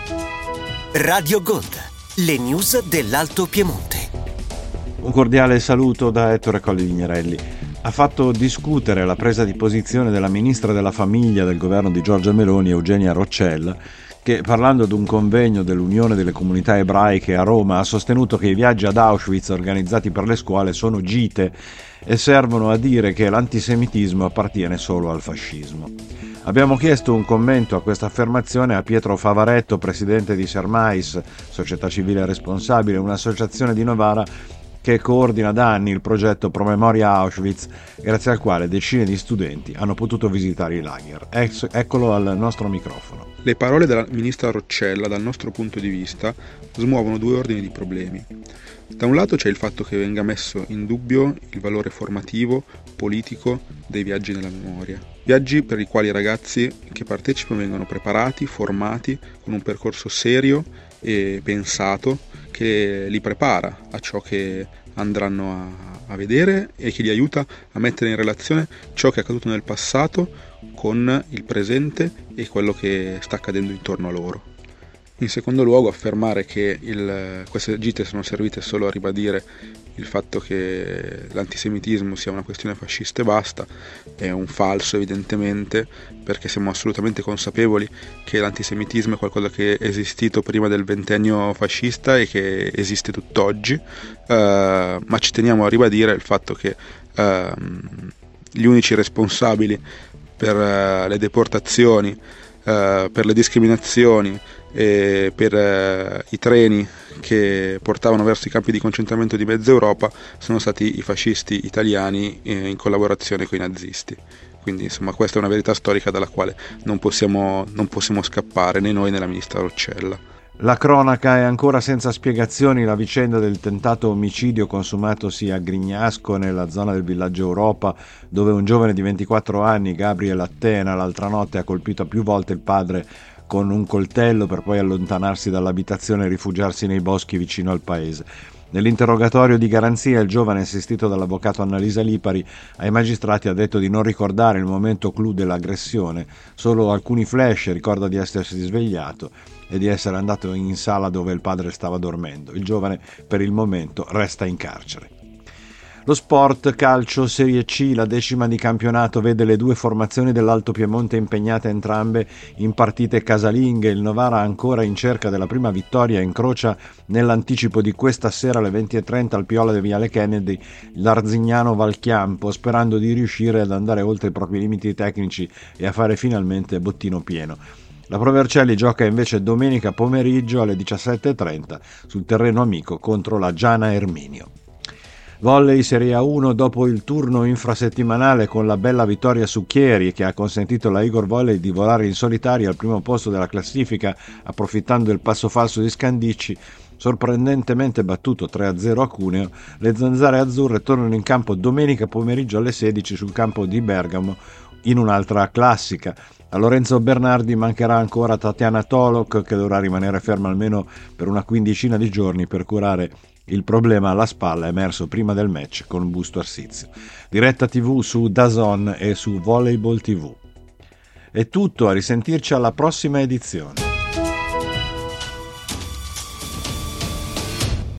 Radio Gold, le news dell'Alto Piemonte. Un cordiale saluto da Ettore Colli Vignerelli. Ha fatto discutere la presa di posizione della ministra della Famiglia del governo di Giorgia Meloni, Eugenia Roccella, che, parlando ad un convegno dell'Unione delle Comunità Ebraiche a Roma, ha sostenuto che i viaggi ad Auschwitz organizzati per le scuole sono gite e servono a dire che l'antisemitismo appartiene solo al fascismo. Abbiamo chiesto un commento a questa affermazione a Pietro Favaretto, presidente di Sermais, società civile responsabile, un'associazione di Novara che coordina da anni il progetto Promemoria Auschwitz, grazie al quale decine di studenti hanno potuto visitare i lager. Eccolo al nostro microfono. Le parole della ministra Roccella, dal nostro punto di vista, smuovono due ordini di problemi. Da un lato c'è il fatto che venga messo in dubbio il valore formativo, politico dei viaggi nella memoria. Viaggi per i quali i ragazzi che partecipano vengono preparati, formati, con un percorso serio e pensato che li prepara a ciò che andranno a vedere e che li aiuta a mettere in relazione ciò che è accaduto nel passato con il presente e quello che sta accadendo intorno a loro. In secondo luogo, affermare che queste gite sono servite solo a ribadire il fatto che l'antisemitismo sia una questione fascista e basta è un falso, evidentemente, perché siamo assolutamente consapevoli che l'antisemitismo è qualcosa che è esistito prima del ventennio fascista e che esiste tutt'oggi, ma ci teniamo a ribadire il fatto che gli unici responsabili per le deportazioni, per le discriminazioni e per i treni che portavano verso i campi di concentramento di mezza Europa sono stati i fascisti italiani in collaborazione con i nazisti. Quindi insomma questa è una verità storica dalla quale non possiamo scappare né noi né la ministra Roccella. La cronaca è ancora senza spiegazioni la vicenda del tentato omicidio consumatosi a Grignasco, nella zona del villaggio Europa, dove un giovane di 24 anni, Gabriel Attena, l'altra notte ha colpito più volte il padre con un coltello per poi allontanarsi dall'abitazione e rifugiarsi nei boschi vicino al paese. Nell'interrogatorio di garanzia il giovane, assistito dall'avvocato Annalisa Lipari, ai magistrati ha detto di non ricordare il momento clou dell'aggressione, solo alcuni flash, ricorda di essersi svegliato e di essere andato in sala dove il padre stava dormendo. Il giovane per il momento resta in carcere. Lo sport, calcio, Serie C, la 10ª di campionato vede le due formazioni dell'Alto Piemonte impegnate entrambe in partite casalinghe. Il Novara, ancora in cerca della prima vittoria, incrocia nell'anticipo di questa sera alle 20:30 al Piola di Viale Kennedy l'Arzignano Valchiampo, sperando di riuscire ad andare oltre i propri limiti tecnici e a fare finalmente bottino pieno. La Pro Vercelli gioca invece domenica pomeriggio alle 17:30 sul terreno amico contro la Giana Erminio. Volley Serie A1, dopo il turno infrasettimanale con la bella vittoria su Chieri, che ha consentito alla Igor Volley di volare in solitaria al primo posto della classifica approfittando del passo falso di Scandicci, sorprendentemente battuto 3-0 a Cuneo, le zanzare azzurre tornano in campo domenica pomeriggio alle 16 sul campo di Bergamo in un'altra classica. A Lorenzo Bernardi mancherà ancora Tatiana Tolok, che dovrà rimanere ferma almeno per una quindicina di giorni per curare il problema alla spalla emerso prima del match con Busto Arsizio. Diretta TV su DAZN e su Volleyball TV. È tutto, a risentirci alla prossima edizione.